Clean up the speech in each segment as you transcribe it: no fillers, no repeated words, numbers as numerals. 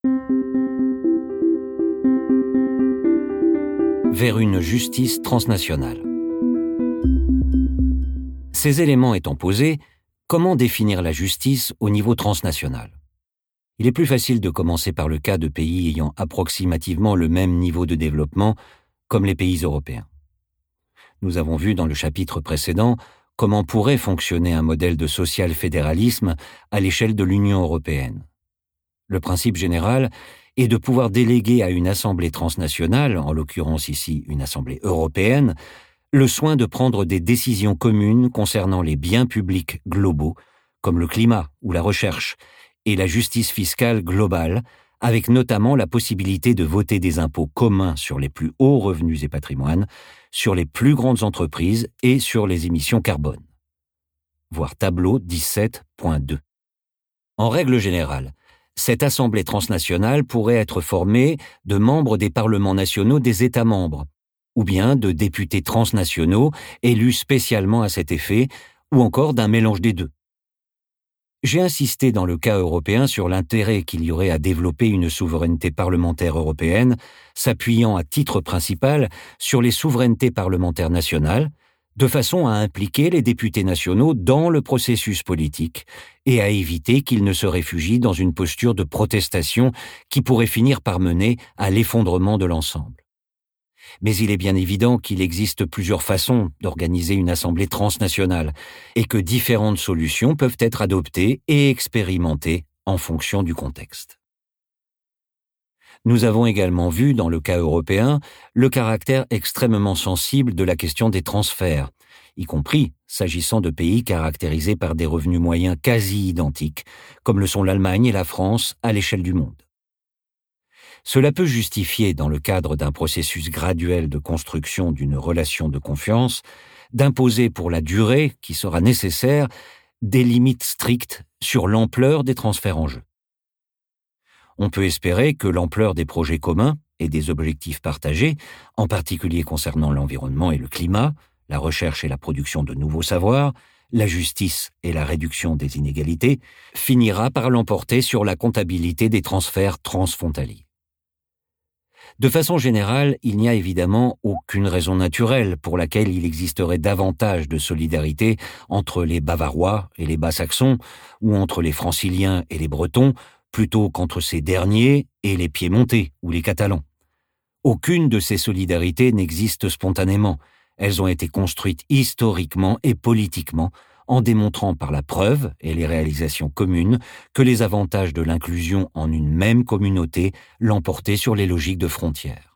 Vers une justice transnationale. Ces éléments étant posés, comment définir la justice au niveau transnational ? Il est plus facile de commencer par le cas de pays ayant approximativement le même niveau de développement, comme les pays européens. Nous avons vu dans le chapitre précédent comment pourrait fonctionner un modèle de social-fédéralisme à l'échelle de l'Union européenne. Le principe général est de pouvoir déléguer à une assemblée transnationale, en l'occurrence ici une assemblée européenne, le soin de prendre des décisions communes concernant les biens publics globaux, comme le climat ou la recherche, et la justice fiscale globale, avec notamment la possibilité de voter des impôts communs sur les plus hauts revenus et patrimoines, sur les plus grandes entreprises et sur les émissions carbone. Voir tableau 17.2. En règle générale, cette assemblée transnationale pourrait être formée de membres des parlements nationaux des États membres, ou bien de députés transnationaux élus spécialement à cet effet, ou encore d'un mélange des deux. J'ai insisté dans le cas européen sur l'intérêt qu'il y aurait à développer une souveraineté parlementaire européenne, s'appuyant à titre principal sur les souverainetés parlementaires nationales, de façon à impliquer les députés nationaux dans le processus politique et à éviter qu'ils ne se réfugient dans une posture de protestation qui pourrait finir par mener à l'effondrement de l'ensemble. Mais il est bien évident qu'il existe plusieurs façons d'organiser une assemblée transnationale et que différentes solutions peuvent être adoptées et expérimentées en fonction du contexte. Nous avons également vu, dans le cas européen, le caractère extrêmement sensible de la question des transferts, y compris s'agissant de pays caractérisés par des revenus moyens quasi identiques, comme le sont l'Allemagne et la France à l'échelle du monde. Cela peut justifier, dans le cadre d'un processus graduel de construction d'une relation de confiance, d'imposer pour la durée qui sera nécessaire des limites strictes sur l'ampleur des transferts en jeu. On peut espérer que l'ampleur des projets communs et des objectifs partagés, en particulier concernant l'environnement et le climat, la recherche et la production de nouveaux savoirs, la justice et la réduction des inégalités, finira par l'emporter sur la comptabilité des transferts transfrontaliers. De façon générale, il n'y a évidemment aucune raison naturelle pour laquelle il existerait davantage de solidarité entre les Bavarois et les Bas-Saxons, ou entre les Franciliens et les Bretons, plutôt qu'entre ces derniers et les Piémontais ou les Catalans. Aucune de ces solidarités n'existe spontanément. Elles ont été construites historiquement et politiquement, en démontrant par la preuve et les réalisations communes que les avantages de l'inclusion en une même communauté l'emportaient sur les logiques de frontières.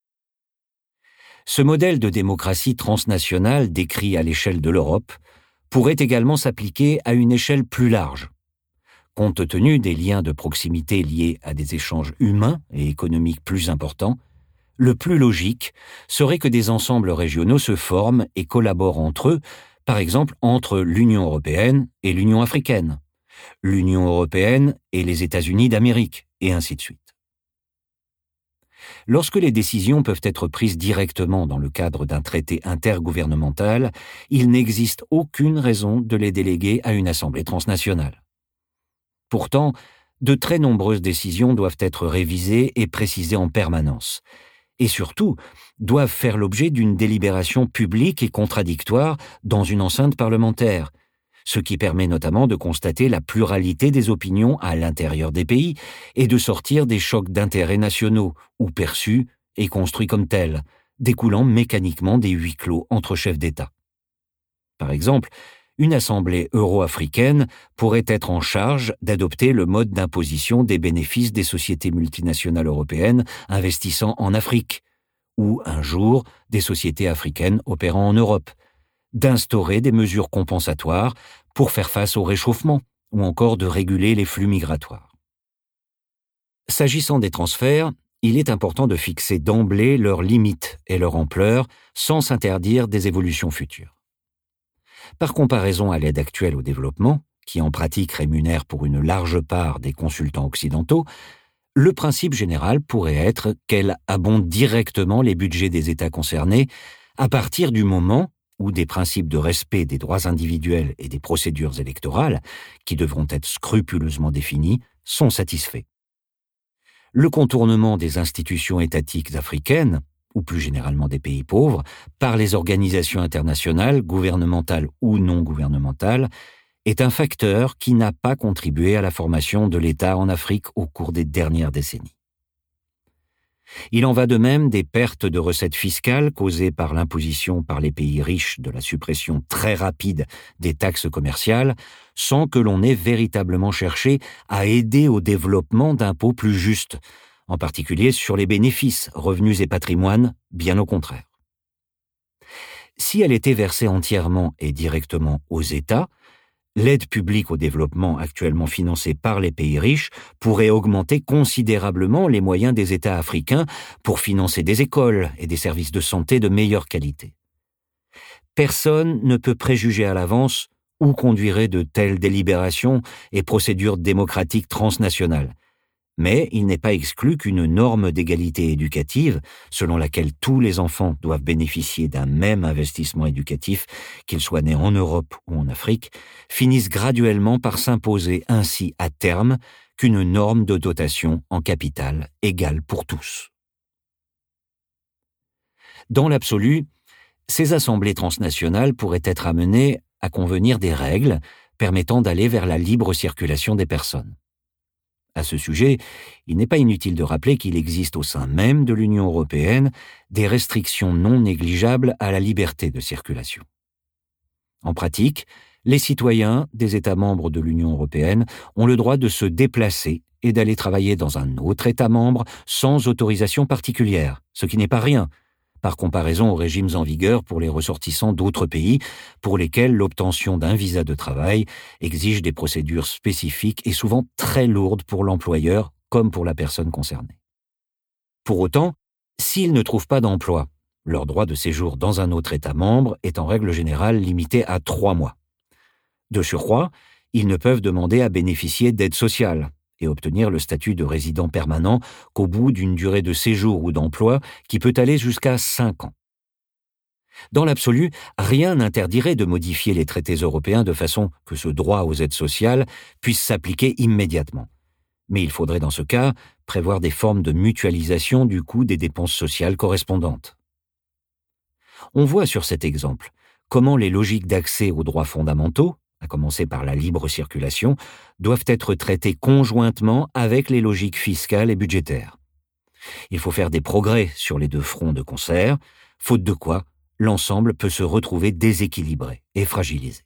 Ce modèle de démocratie transnationale décrit à l'échelle de l'Europe pourrait également s'appliquer à une échelle plus large. Compte tenu des liens de proximité liés à des échanges humains et économiques plus importants, le plus logique serait que des ensembles régionaux se forment et collaborent entre eux, par exemple entre l'Union européenne et l'Union africaine, l'Union européenne et les États-Unis d'Amérique, et ainsi de suite. Lorsque les décisions peuvent être prises directement dans le cadre d'un traité intergouvernemental, il n'existe aucune raison de les déléguer à une assemblée transnationale. Pourtant, de très nombreuses décisions doivent être révisées et précisées en permanence, et surtout doivent faire l'objet d'une délibération publique et contradictoire dans une enceinte parlementaire, ce qui permet notamment de constater la pluralité des opinions à l'intérieur des pays et de sortir des chocs d'intérêts nationaux, ou perçus et construits comme tels, découlant mécaniquement des huis clos entre chefs d'État. Par exemple, une assemblée euro-africaine pourrait être en charge d'adopter le mode d'imposition des bénéfices des sociétés multinationales européennes investissant en Afrique, ou un jour des sociétés africaines opérant en Europe, d'instaurer des mesures compensatoires pour faire face au réchauffement, ou encore de réguler les flux migratoires. S'agissant des transferts, il est important de fixer d'emblée leurs limites et leur ampleur sans s'interdire des évolutions futures. Par comparaison à l'aide actuelle au développement, qui en pratique rémunère pour une large part des consultants occidentaux, le principe général pourrait être qu'elle abonde directement les budgets des États concernés à partir du moment où des principes de respect des droits individuels et des procédures électorales, qui devront être scrupuleusement définis, sont satisfaits. le contournement des institutions étatiques africaines, ou plus généralement des pays pauvres, par les organisations internationales, gouvernementales ou non gouvernementales, est un facteur qui n'a pas contribué à la formation de l'État en Afrique au cours des dernières décennies. Il en va de même des pertes de recettes fiscales causées par l'imposition par les pays riches de la suppression très rapide des taxes commerciales, sans que l'on ait véritablement cherché à aider au développement d'impôts plus justes, en particulier sur les bénéfices, revenus et patrimoines, bien au contraire. Si elle était versée entièrement et directement aux États, l'aide publique au développement actuellement financée par les pays riches pourrait augmenter considérablement les moyens des États africains pour financer des écoles et des services de santé de meilleure qualité. Personne ne peut préjuger à l'avance où conduiraient de telles délibérations et procédures démocratiques transnationales. Mais il n'est pas exclu qu'une norme d'égalité éducative, selon laquelle tous les enfants doivent bénéficier d'un même investissement éducatif, qu'ils soient nés en Europe ou en Afrique, finisse graduellement par s'imposer ainsi à terme qu'une norme de dotation en capital égale pour tous. Dans l'absolu, ces assemblées transnationales pourraient être amenées à convenir des règles permettant d'aller vers la libre circulation des personnes. À ce sujet, il n'est pas inutile de rappeler qu'il existe au sein même de l'Union européenne des restrictions non négligeables à la liberté de circulation. En pratique, les citoyens des États membres de l'Union européenne ont le droit de se déplacer et d'aller travailler dans un autre État membre sans autorisation particulière, ce qui n'est pas rien, par comparaison aux régimes en vigueur pour les ressortissants d'autres pays pour lesquels l'obtention d'un visa de travail exige des procédures spécifiques et souvent très lourdes pour l'employeur comme pour la personne concernée. Pour autant, s'ils ne trouvent pas d'emploi, leur droit de séjour dans un autre État membre est en règle générale limité à 3 mois. De surcroît, ils ne peuvent demander à bénéficier d'aide sociale et obtenir le statut de résident permanent qu'au bout d'une durée de séjour ou d'emploi qui peut aller jusqu'à 5 ans. Dans l'absolu, rien n'interdirait de modifier les traités européens de façon que ce droit aux aides sociales puisse s'appliquer immédiatement. Mais il faudrait dans ce cas prévoir des formes de mutualisation du coût des dépenses sociales correspondantes. On voit sur cet exemple comment les logiques d'accès aux droits fondamentaux, à commencer par la libre circulation, doivent être traitées conjointement avec les logiques fiscales et budgétaires. Il faut faire des progrès sur les deux fronts de concert, faute de quoi l'ensemble peut se retrouver déséquilibré et fragilisé.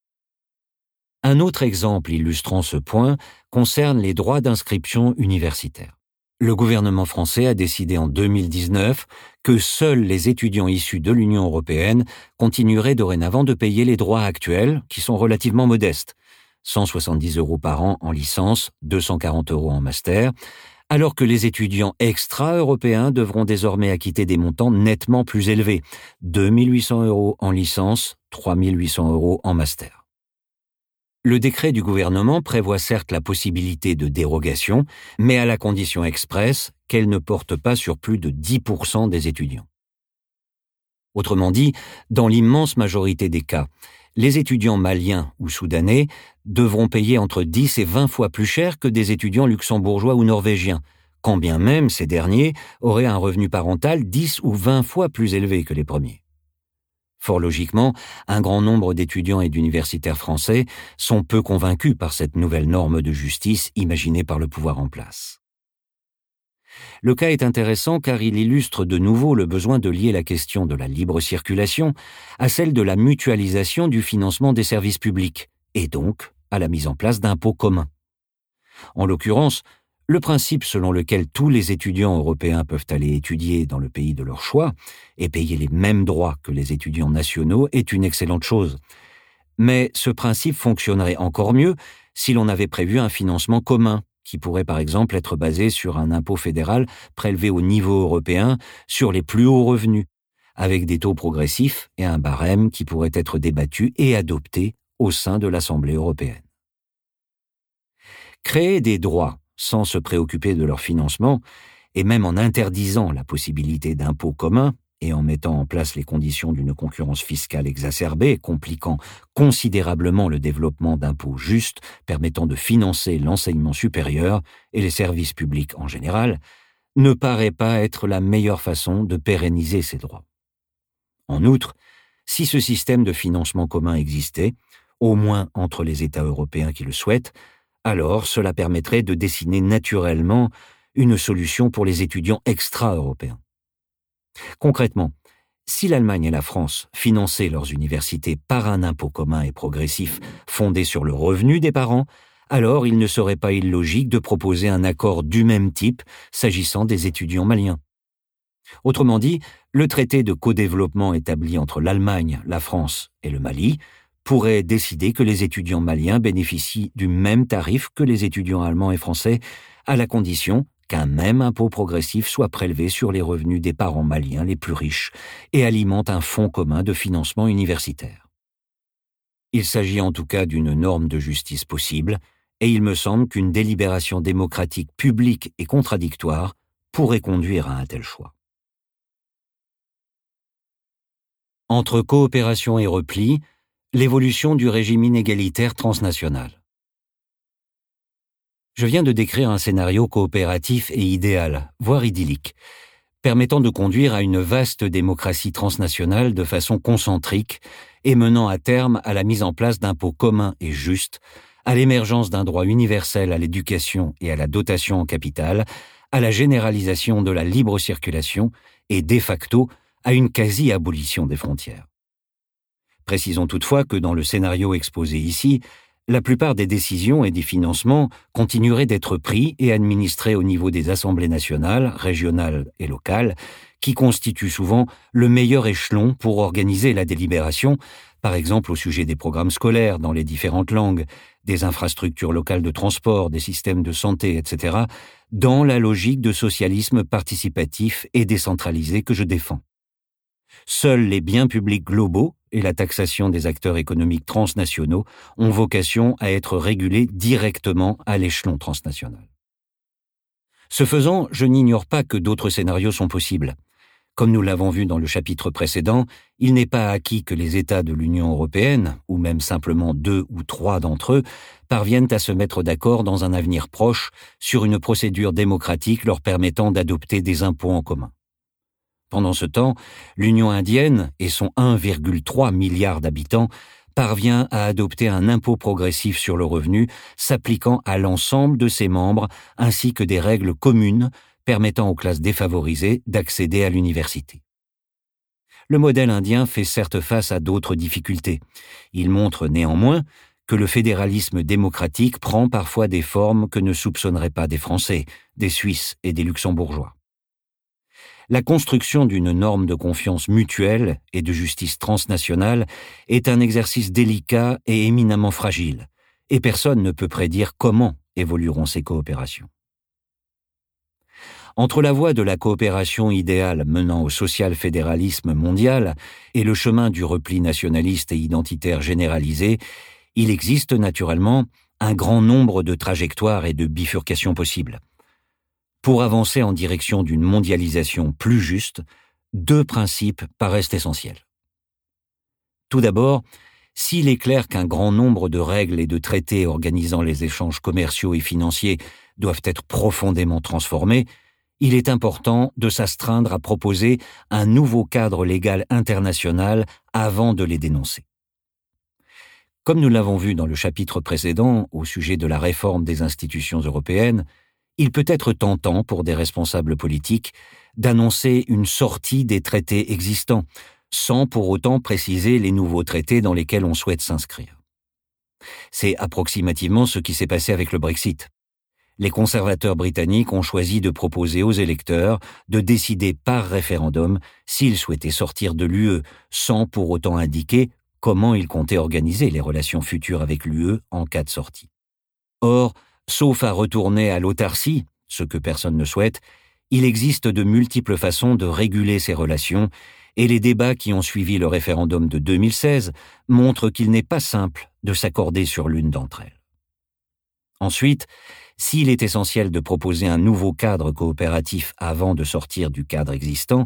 Un autre exemple illustrant ce point concerne les droits d'inscription universitaire. Le gouvernement français a décidé en 2019 que seuls les étudiants issus de l'Union européenne continueraient dorénavant de payer les droits actuels, qui sont relativement modestes, 170 € par an en licence, 240 € en master, alors que les étudiants extra-européens devront désormais acquitter des montants nettement plus élevés, 2 800 € en licence, 3 800 € en master. Le décret du gouvernement prévoit certes la possibilité de dérogation, mais à la condition expresse qu'elle ne porte pas sur plus de 10% des étudiants. Autrement dit, dans l'immense majorité des cas, les étudiants maliens ou soudanais devront payer entre 10 et 20 fois plus cher que des étudiants luxembourgeois ou norvégiens, quand bien même ces derniers auraient un revenu parental 10 ou 20 fois plus élevé que les premiers. Fort logiquement, un grand nombre d'étudiants et d'universitaires français sont peu convaincus par cette nouvelle norme de justice imaginée par le pouvoir en place. Le cas est intéressant car il illustre de nouveau le besoin de lier la question de la libre circulation à celle de la mutualisation du financement des services publics et donc à la mise en place d'impôts communs. En l'occurrence, le principe selon lequel tous les étudiants européens peuvent aller étudier dans le pays de leur choix et payer les mêmes droits que les étudiants nationaux est une excellente chose. Mais ce principe fonctionnerait encore mieux si l'on avait prévu un financement commun, qui pourrait par exemple être basé sur un impôt fédéral prélevé au niveau européen sur les plus hauts revenus, avec des taux progressifs et un barème qui pourrait être débattu et adopté au sein de l'Assemblée européenne. Créer des droits sans se préoccuper de leur financement, et même en interdisant la possibilité d'impôts communs, et en mettant en place les conditions d'une concurrence fiscale exacerbée, compliquant considérablement le développement d'impôts justes permettant de financer l'enseignement supérieur et les services publics en général, ne paraît pas être la meilleure façon de pérenniser ces droits. En outre, si ce système de financement commun existait, au moins entre les États européens qui le souhaitent, alors cela permettrait de dessiner naturellement une solution pour les étudiants extra-européens. Concrètement, si l'Allemagne et la France finançaient leurs universités par un impôt commun et progressif fondé sur le revenu des parents, alors il ne serait pas illogique de proposer un accord du même type s'agissant des étudiants maliens. Autrement dit, le traité de codéveloppement établi entre l'Allemagne, la France et le Mali pourrait décider que les étudiants maliens bénéficient du même tarif que les étudiants allemands et français, à la condition qu'un même impôt progressif soit prélevé sur les revenus des parents maliens les plus riches et alimente un fonds commun de financement universitaire. Il s'agit en tout cas d'une norme de justice possible, et il me semble qu'une délibération démocratique publique et contradictoire pourrait conduire à un tel choix. Entre coopération et repli, l'évolution du régime inégalitaire transnational. Je viens de décrire un scénario coopératif et idéal, voire idyllique, permettant de conduire à une vaste démocratie transnationale de façon concentrique et menant à terme à la mise en place d'impôts communs et justes, à l'émergence d'un droit universel à l'éducation et à la dotation en capital, à la généralisation de la libre circulation et, de facto, à une quasi-abolition des frontières. Précisons toutefois que dans le scénario exposé ici, la plupart des décisions et des financements continueraient d'être pris et administrés au niveau des assemblées nationales, régionales et locales, qui constituent souvent le meilleur échelon pour organiser la délibération, par exemple au sujet des programmes scolaires dans les différentes langues, des infrastructures locales de transport, des systèmes de santé, etc., dans la logique de socialisme participatif et décentralisé que je défends. Seuls les biens publics globaux et la taxation des acteurs économiques transnationaux ont vocation à être régulés directement à l'échelon transnational. Ce faisant, je n'ignore pas que d'autres scénarios sont possibles. Comme nous l'avons vu dans le chapitre précédent, il n'est pas acquis que les États de l'Union européenne, ou même simplement 2 ou 3 d'entre eux, parviennent à se mettre d'accord dans un avenir proche sur une procédure démocratique leur permettant d'adopter des impôts en commun. Pendant ce temps, l'Union indienne et son 1,3 milliard d'habitants parvient à adopter un impôt progressif sur le revenu s'appliquant à l'ensemble de ses membres ainsi que des règles communes permettant aux classes défavorisées d'accéder à l'université. Le modèle indien fait certes face à d'autres difficultés. Il montre néanmoins que le fédéralisme démocratique prend parfois des formes que ne soupçonneraient pas des Français, des Suisses et des Luxembourgeois. La construction d'une norme de confiance mutuelle et de justice transnationale est un exercice délicat et éminemment fragile, et personne ne peut prédire comment évolueront ces coopérations. Entre la voie de la coopération idéale menant au social-fédéralisme mondial et le chemin du repli nationaliste et identitaire généralisé, il existe naturellement un grand nombre de trajectoires et de bifurcations possibles. Pour avancer en direction d'une mondialisation plus juste, 2 principes paraissent essentiels. Tout d'abord, s'il est clair qu'un grand nombre de règles et de traités organisant les échanges commerciaux et financiers doivent être profondément transformés, il est important de s'astreindre à proposer un nouveau cadre légal international avant de les dénoncer. Comme nous l'avons vu dans le chapitre précédent au sujet de la réforme des institutions européennes, il peut être tentant pour des responsables politiques d'annoncer une sortie des traités existants, sans pour autant préciser les nouveaux traités dans lesquels on souhaite s'inscrire. C'est approximativement ce qui s'est passé avec le Brexit. Les conservateurs britanniques ont choisi de proposer aux électeurs de décider par référendum s'ils souhaitaient sortir de l'UE, sans pour autant indiquer comment ils comptaient organiser les relations futures avec l'UE en cas de sortie. Or, sauf à retourner à l'autarcie, ce que personne ne souhaite, il existe de multiples façons de réguler ces relations, et les débats qui ont suivi le référendum de 2016 montrent qu'il n'est pas simple de s'accorder sur l'une d'entre elles. Ensuite, s'il est essentiel de proposer un nouveau cadre coopératif avant de sortir du cadre existant,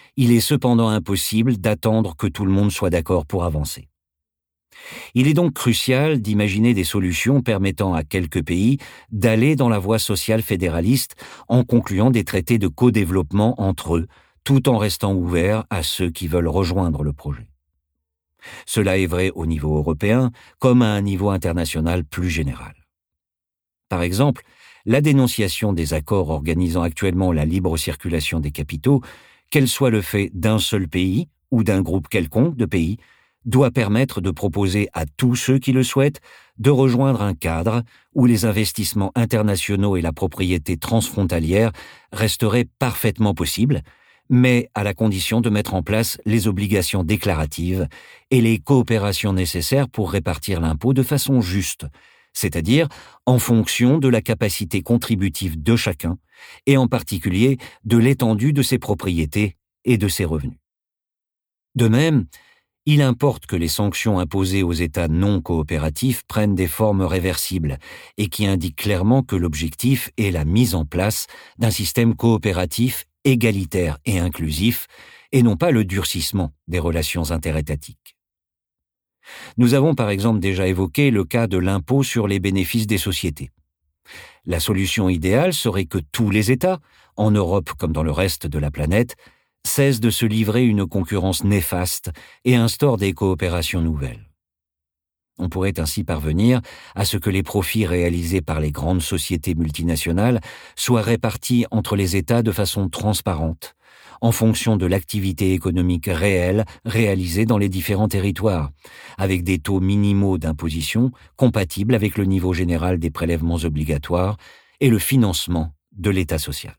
il est cependant impossible d'attendre que tout le monde soit d'accord pour avancer. Il est donc crucial d'imaginer des solutions permettant à quelques pays d'aller dans la voie sociale fédéraliste en concluant des traités de co-développement entre eux, tout en restant ouverts à ceux qui veulent rejoindre le projet. Cela est vrai au niveau européen comme à un niveau international plus général. Par exemple, la dénonciation des accords organisant actuellement la libre circulation des capitaux, qu'elle soit le fait d'un seul pays ou d'un groupe quelconque de pays, doit permettre de proposer à tous ceux qui le souhaitent de rejoindre un cadre où les investissements internationaux et la propriété transfrontalière resteraient parfaitement possibles, mais à la condition de mettre en place les obligations déclaratives et les coopérations nécessaires pour répartir l'impôt de façon juste, c'est-à-dire en fonction de la capacité contributive de chacun et en particulier de l'étendue de ses propriétés et de ses revenus. De même, il importe que les sanctions imposées aux États non coopératifs prennent des formes réversibles et qui indiquent clairement que l'objectif est la mise en place d'un système coopératif égalitaire et inclusif et non pas le durcissement des relations interétatiques. Nous avons par exemple déjà évoqué le cas de l'impôt sur les bénéfices des sociétés. La solution idéale serait que tous les États, en Europe comme dans le reste de la planète, cessent de se livrer une concurrence néfaste et instaurent des coopérations nouvelles. On pourrait ainsi parvenir à ce que les profits réalisés par les grandes sociétés multinationales soient répartis entre les États de façon transparente, en fonction de l'activité économique réelle réalisée dans les différents territoires, avec des taux minimaux d'imposition compatibles avec le niveau général des prélèvements obligatoires et le financement de l'État social.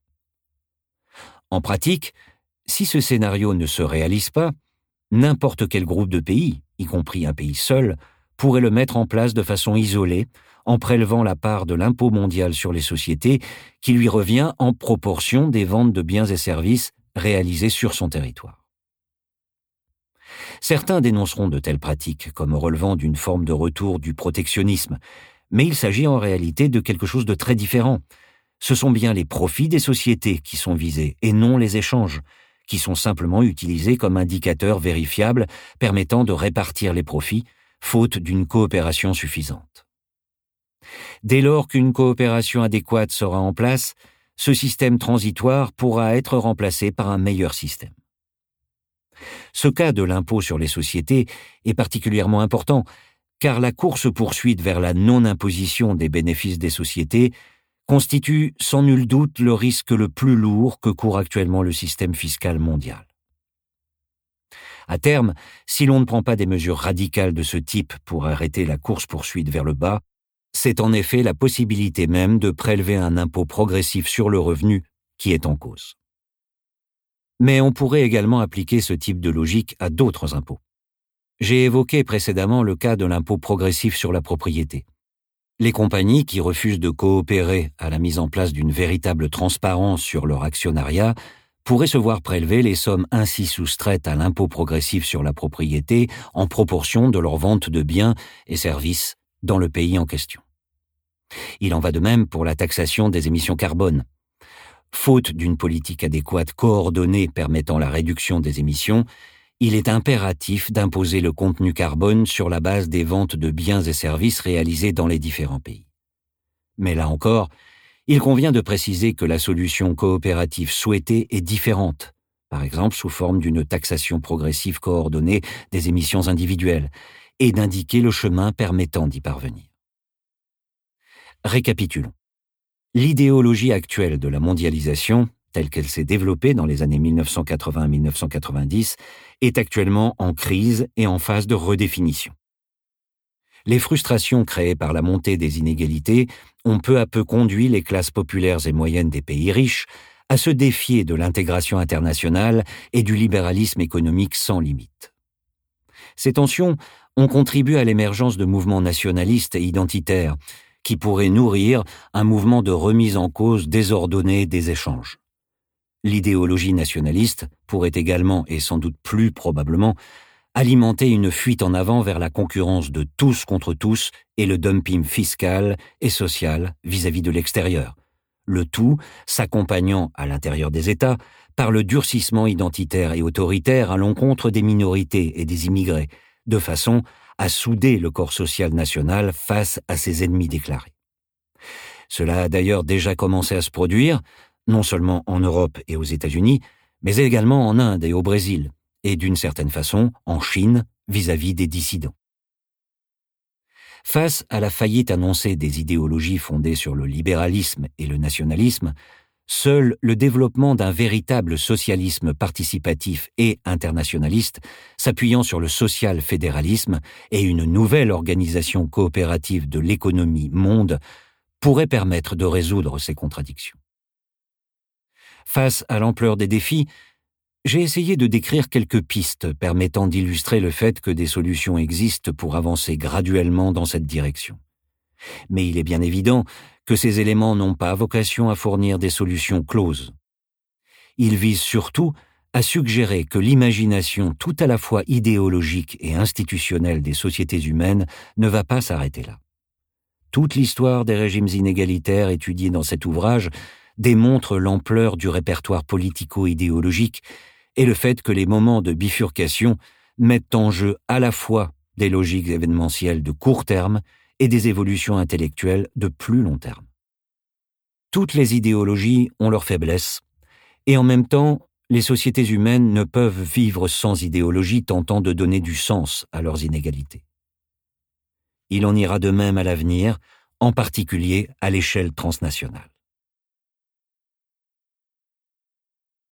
En pratique, si ce scénario ne se réalise pas, n'importe quel groupe de pays, y compris un pays seul, pourrait le mettre en place de façon isolée, en prélevant la part de l'impôt mondial sur les sociétés qui lui revient en proportion des ventes de biens et services réalisées sur son territoire. Certains dénonceront de telles pratiques comme relevant d'une forme de retour du protectionnisme, mais il s'agit en réalité de quelque chose de très différent. Ce sont bien les profits des sociétés qui sont visés et non les échanges, qui sont simplement utilisés comme indicateurs vérifiables permettant de répartir les profits, faute d'une coopération suffisante. Dès lors qu'une coopération adéquate sera en place, ce système transitoire pourra être remplacé par un meilleur système. Ce cas de l'impôt sur les sociétés est particulièrement important, car la course-poursuite vers la non-imposition des bénéfices des sociétés constitue sans nul doute le risque le plus lourd que court actuellement le système fiscal mondial. À terme, si l'on ne prend pas des mesures radicales de ce type pour arrêter la course-poursuite vers le bas, c'est en effet la possibilité même de prélever un impôt progressif sur le revenu qui est en cause. Mais on pourrait également appliquer ce type de logique à d'autres impôts. J'ai évoqué précédemment le cas de l'impôt progressif sur la propriété. Les compagnies qui refusent de coopérer à la mise en place d'une véritable transparence sur leur actionnariat pourraient se voir prélever les sommes ainsi soustraites à l'impôt progressif sur la propriété en proportion de leur vente de biens et services dans le pays en question. Il en va de même pour la taxation des émissions carbone. Faute d'une politique adéquate coordonnée permettant la réduction des émissions, il est impératif d'imposer le contenu carbone sur la base des ventes de biens et services réalisés dans les différents pays. Mais là encore, il convient de préciser que la solution coopérative souhaitée est différente, par exemple sous forme d'une taxation progressive coordonnée des émissions individuelles, et d'indiquer le chemin permettant d'y parvenir. Récapitulons. L'idéologie actuelle de la mondialisation, telle qu'elle s'est développée dans les années 1980-1990, est actuellement en crise et en phase de redéfinition. Les frustrations créées par la montée des inégalités ont peu à peu conduit les classes populaires et moyennes des pays riches à se défier de l'intégration internationale et du libéralisme économique sans limite. Ces tensions ont contribué à l'émergence de mouvements nationalistes et identitaires qui pourraient nourrir un mouvement de remise en cause désordonnée des échanges. L'idéologie nationaliste pourrait également, et sans doute plus probablement, alimenter une fuite en avant vers la concurrence de tous contre tous et le dumping fiscal et social vis-à-vis de l'extérieur, le tout s'accompagnant à l'intérieur des États par le durcissement identitaire et autoritaire à l'encontre des minorités et des immigrés, de façon à souder le corps social national face à ses ennemis déclarés. Cela a d'ailleurs déjà commencé à se produire, non seulement en Europe et aux États-Unis, mais également en Inde et au Brésil, et d'une certaine façon en Chine vis-à-vis des dissidents. Face à la faillite annoncée des idéologies fondées sur le libéralisme et le nationalisme, seul le développement d'un véritable socialisme participatif et internationaliste, s'appuyant sur le social-fédéralisme et une nouvelle organisation coopérative de l'économie monde, pourrait permettre de résoudre ces contradictions. Face à l'ampleur des défis, j'ai essayé de décrire quelques pistes permettant d'illustrer le fait que des solutions existent pour avancer graduellement dans cette direction. Mais il est bien évident que ces éléments n'ont pas vocation à fournir des solutions closes. Ils visent surtout à suggérer que l'imagination tout à la fois idéologique et institutionnelle des sociétés humaines ne va pas s'arrêter là. Toute l'histoire des régimes inégalitaires étudiée dans cet ouvrage démontre l'ampleur du répertoire politico-idéologique et le fait que les moments de bifurcation mettent en jeu à la fois des logiques événementielles de court terme et des évolutions intellectuelles de plus long terme. Toutes les idéologies ont leurs faiblesses, et en même temps, les sociétés humaines ne peuvent vivre sans idéologie tentant de donner du sens à leurs inégalités. Il en ira de même à l'avenir, en particulier à l'échelle transnationale.